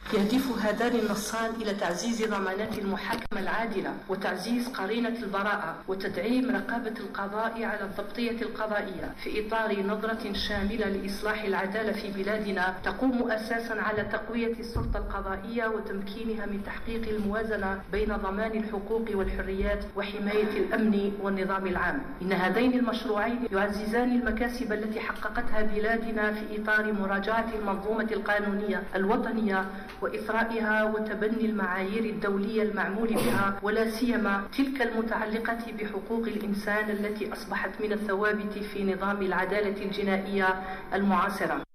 يهدف هذان النصان إلى تعزيز ضمانات المحاكمة العادلة وتعزيز قرينة البراءة وتدعيم رقابة القضاء على الضبطية القضائية في إطار نظرة شاملة لإصلاح العدالة في بلادنا تقوم أساسا على تقوية السلطة القضائية وتمكينها من تحقيق الموازنة بين ضمان الحقوق والحريات وحماية الأمن والنظام العام. إن هذين المشروعين يعززان المكاسب التي حققتها بلادنا في إطار مراجعة المنظومة القانونية الوطنية وإثرائها وتبني المعايير الدولية المعمول بها، ولا سيما تلك المتعلقة بحقوق الإنسان التي أصبحت من الثوابت في نظام العدالة الجنائية المعاصرة.